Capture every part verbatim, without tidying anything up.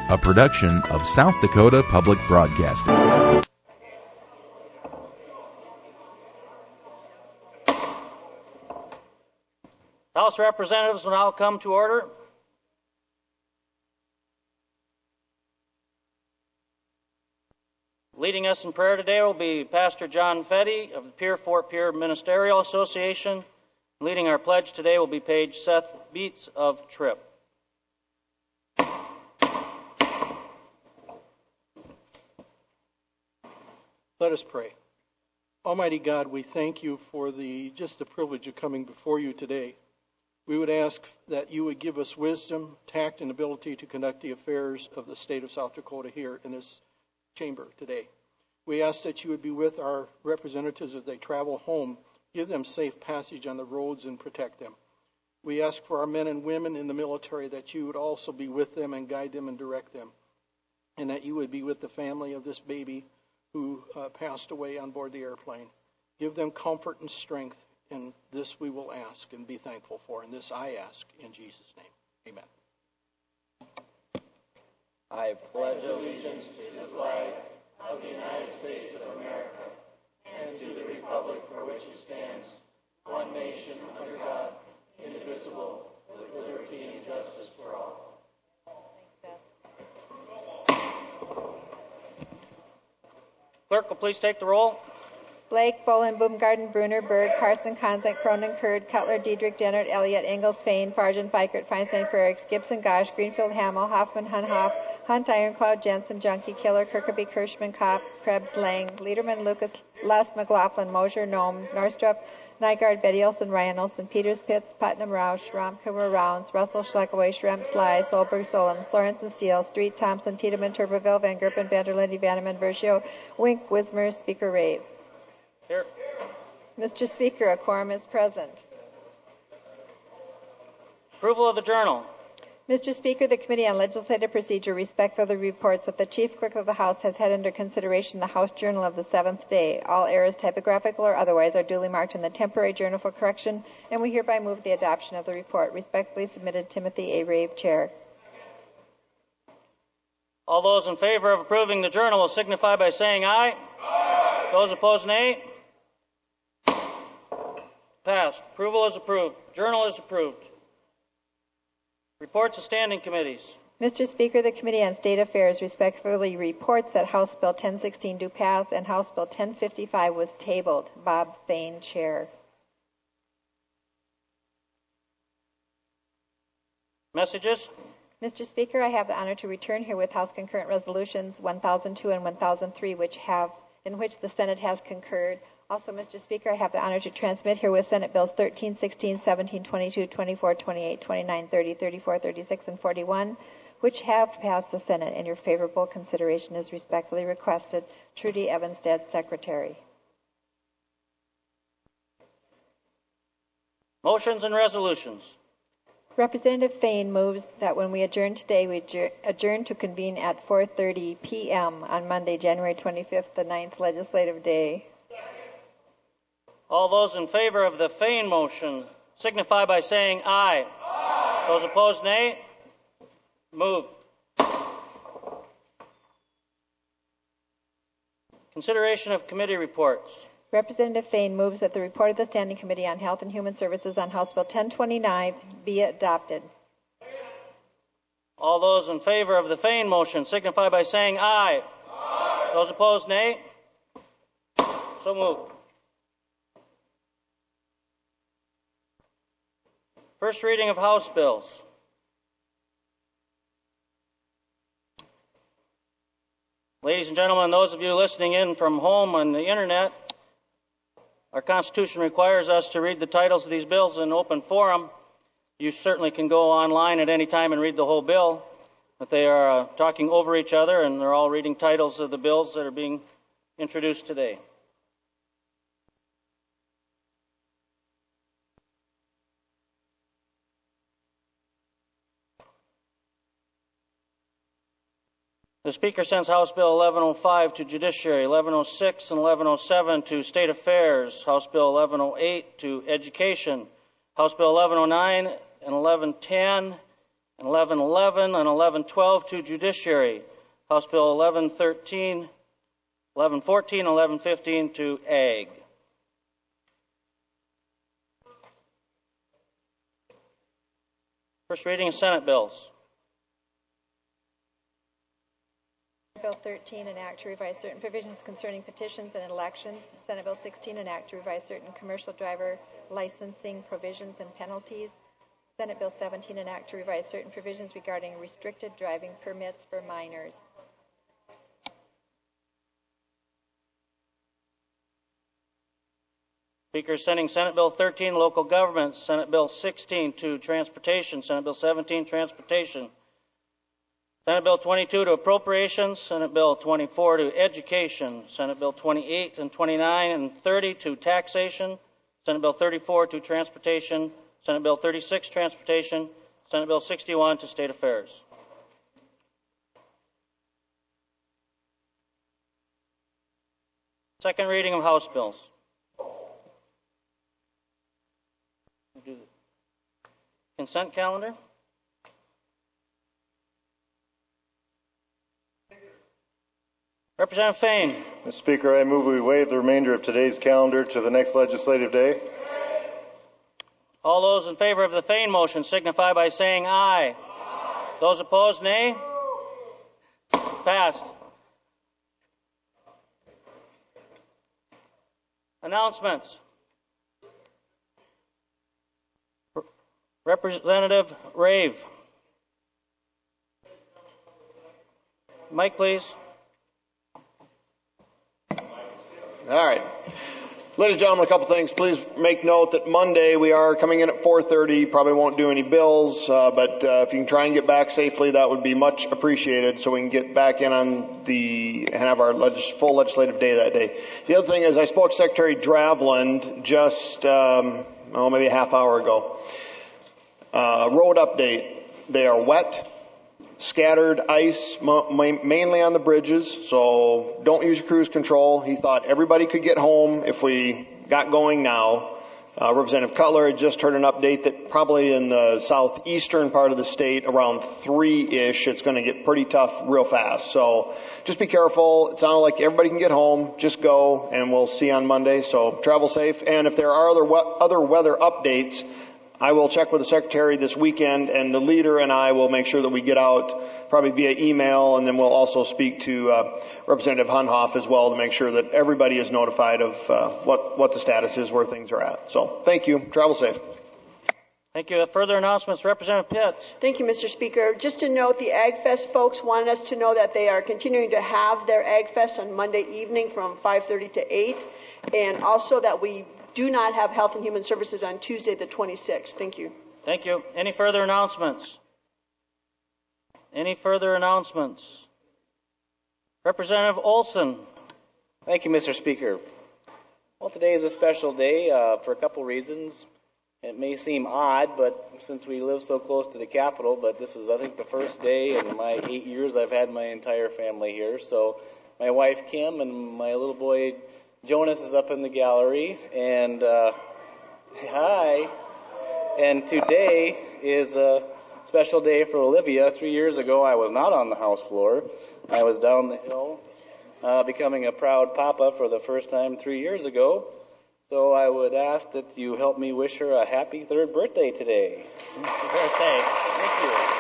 a production of South Dakota Public Broadcasting. House Representatives will now come to order. Leading us in prayer today will be Pastor John Fetty of the Pierre Fort Pierre Ministerial Association. Leading our pledge today will be Page Seth Beats of Tripp. Let us pray. Almighty God, we thank you for the just the privilege of coming before you today. We would ask that you would give us wisdom, tact, and ability to conduct the affairs of the state of South Dakota here in this chamber today. We ask that you would be with our representatives as they travel home, give them safe passage on the roads and protect them. We ask for our men and women in the military that you would also be with them and guide them and direct them, and that you would be with the family of this baby who uh, passed away on board the airplane. Give them comfort and strength, and this we will ask and be thankful for. And this I ask in Jesus' name. Amen. I pledge allegiance to the flag of the United States of America and to the republic for which it stands, one nation under God, indivisible, with liberty and justice for all. Clerk will please take the roll. Blake, Bolin, Baumgarten, Bruner, Berg, Carson, Konzent, Cronin, Kurd, Cutler, Diedrich, Dennert, Elliott, Engels, Fain, Fargen, Fikert, Feinstein, Frericks, Gibson, Gosh, Greenfield, Hamel, Hoffman, Hunhoff, Hunt, Ironcloud, Jensen, Junkie, Killer, Kirkeby, Kirschman, Kopp, Krebs, Lang, Liederman, Lucas, Les, McLaughlin, Mosier, Nome, Norstrup, Nygaard, Betty Olson, Ryan Olson, Peters, Pitts, Putnam, Roush, Romkummer, Rounds, Russell, Schleckaway, Schremp, Sly, Solberg, Solem, Sorensen, Steele, Street, Thompson, Tiedemann, Turbeville, Van Gerpen, Vanderlinde, Vanneman, Vergio, Wink, Wismer, Speaker Rave. Here. Mister Speaker, a quorum is present. Approval of the journal. Mister Speaker, the Committee on Legislative Procedure respectfully reports that the Chief Clerk of the House has had under consideration the House Journal of the seventh day. All errors, typographical or otherwise, are duly marked in the temporary journal for correction, and we hereby move the adoption of the report. Respectfully submitted, Timothy A. Rave, Chair. All those in favor of approving the journal will signify by saying aye. Aye. Those opposed, nay. Passed. Approval is approved. Journal is approved. Reports of standing committees. Mister Speaker, the Committee on State Affairs respectfully reports that House Bill ten sixteen do pass and House Bill ten fifty-five was tabled. Bob Fain, Chair. Messages. Mister Speaker, I have the honor to return here with House Concurrent Resolutions one thousand two and one thousand three, which have, in which the Senate has concurred. Also, Mister Speaker, I have the honor to transmit here with Senate Bills thirteen, sixteen, seventeen, twenty-two, twenty-four, twenty-eight, twenty-nine, thirty, thirty-four, thirty-six, and forty-one, which have passed the Senate, and your favorable consideration is respectfully requested. Trudy Evanstad, Secretary. Motions and resolutions. Representative Fain moves that when we adjourn today, we adjourn to convene at four thirty p.m. on Monday, January twenty-fifth, the ninth legislative day. All those in favor of the Fain motion signify by saying aye. Aye. Those opposed, nay. Moved. Consideration of committee reports. Representative Fain moves that the report of the Standing Committee on Health and Human Services on House Bill ten twenty-nine be adopted. All those in favor of the Fain motion signify by saying aye. Aye. Those opposed, nay. So moved. First reading of House bills. Ladies and gentlemen, those of you listening in from home on the internet, our Constitution requires us to read the titles of these bills in open forum. You certainly can go online at any time and read the whole bill, but they are uh, talking over each other, and they're all reading titles of the bills that are being introduced today. The Speaker sends House Bill eleven oh five to Judiciary, eleven oh six and eleven oh seven to State Affairs, House Bill eleven oh eight to Education, House Bill eleven oh nine and eleven ten and eleven eleven and eleven twelve to Judiciary. House Bill eleven thirteen, eleven fourteen, eleven fifteen to Ag. First reading of Senate bills. Bill thirteen, an act to revise certain provisions concerning petitions and elections. Senate Bill sixteen, an act to revise certain commercial driver licensing provisions and penalties. Senate Bill seventeen, an act to revise certain provisions regarding restricted driving permits for minors. Speaker is sending Senate Bill thirteen, Local Governments, Senate Bill sixteen to Transportation, Senate Bill seventeen, Transportation, Senate Bill twenty-two to Appropriations, Senate Bill twenty-four to Education, Senate Bill twenty-eight and twenty-nine and thirty to Taxation, Senate Bill thirty-four to Transportation, Senate Bill thirty-six, Transportation, Senate Bill sixty-one to State Affairs. Second reading of House bills. Do the consent calendar. Representative Fain. Mister Speaker, I move we waive the remainder of today's calendar to the next legislative day. All those in favor of the Fain motion signify by saying aye. Aye. Those opposed, nay. Passed. Announcements. Representative Rave. Mike, please. All right. Ladies and gentlemen, a couple things. Please make note that Monday we are coming in at four thirty. Probably won't do any bills, uh, but uh, if you can try and get back safely, that would be much appreciated so we can get back in on the and have our legis- full legislative day that day. The other thing is I spoke to Secretary Dravland just, um, oh, maybe a half hour ago. Uh, road update. They are wet. Scattered ice, mainly on the bridges, so don't use your cruise control. He thought everybody could get home if we got going now. Uh, Representative Cutler had just heard an update that probably in the southeastern part of the state, around three-ish, it's going to get pretty tough real fast. So just be careful. It sounded like everybody can get home. Just go, and we'll see you on Monday. So travel safe. And if there are other we- other weather updates, I will check with the Secretary this weekend, and the leader and I will make sure that we get out probably via email, and then we'll also speak to uh, Representative Hunhoff as well to make sure that everybody is notified of uh, what, what the status is, where things are at. So thank you. Travel safe. Thank you. Further announcements, Representative Pitts. Thank you, Mister Speaker. Just to note, the Ag Fest folks wanted us to know that they are continuing to have their Ag Fest on Monday evening from five thirty to eight, and also that we do not have Health and Human Services on Tuesday the twenty-sixth. Thank you. Thank you. Any further announcements? Any further announcements? Representative Olson. Thank you, Mister Speaker. Well, today is a special day uh, for a couple reasons. It may seem odd, but since we live so close to the Capitol, but this is, I think, the first day in my eight years I've had my entire family here. So my wife, Kim, and my little boy, Jonas, is up in the gallery, and uh, hi. And today is a special day for Olivia. Three years ago, I was not on the House floor. I was down the hill, uh, becoming a proud papa for the first time three years ago. So I would ask that you help me wish her a happy third birthday today. Happy birthday. Thank you.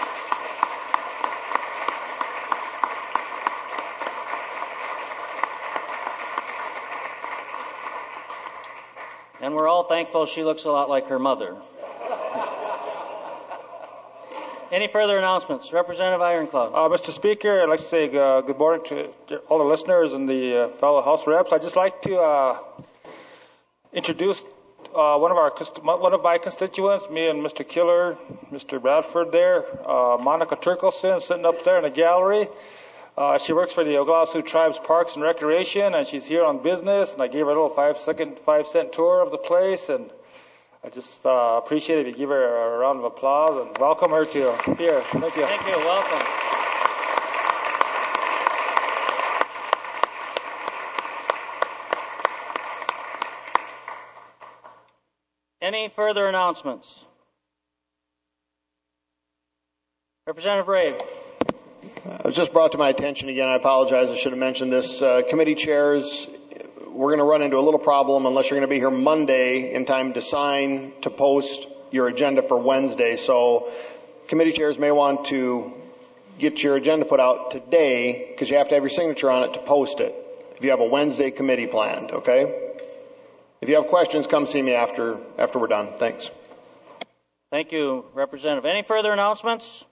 And we're all thankful she looks a lot like her mother. Any further announcements? Representative Ironclad. Uh, Mister Speaker, I'd like to say uh, good morning to all the listeners and the uh, fellow House reps. I'd just like to uh, introduce uh, one of our one of my constituents, me and Mister Killer, Mister Bradford there, uh, Monica Turkelson, sitting up there in the gallery. Uh, she works for the Oglala Tribes Parks and Recreation, and she's here on business. And I gave her a little five-second, five-cent tour of the place, and I just uh, appreciate it if you give her a round of applause and welcome her to here. Thank you. Thank you. Welcome. Any further announcements? Representative Ray. It was just brought to my attention again. I apologize. I should have mentioned this. Uh, committee chairs, we're going to run into a little problem unless you're going to be here Monday in time to sign to post your agenda for Wednesday. So committee chairs may want to get your agenda put out today because you have to have your signature on it to post it if you have a Wednesday committee planned, okay? If you have questions, come see me after after we're done. Thanks. Thank you, Representative. Any further announcements?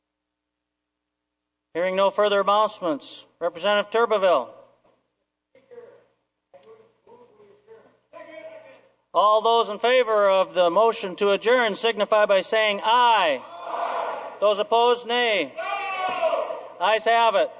Hearing no further announcements. Representative Turbeville. All those in favor of the motion to adjourn signify by saying aye. Aye. Those opposed, nay. No. Ayes have it.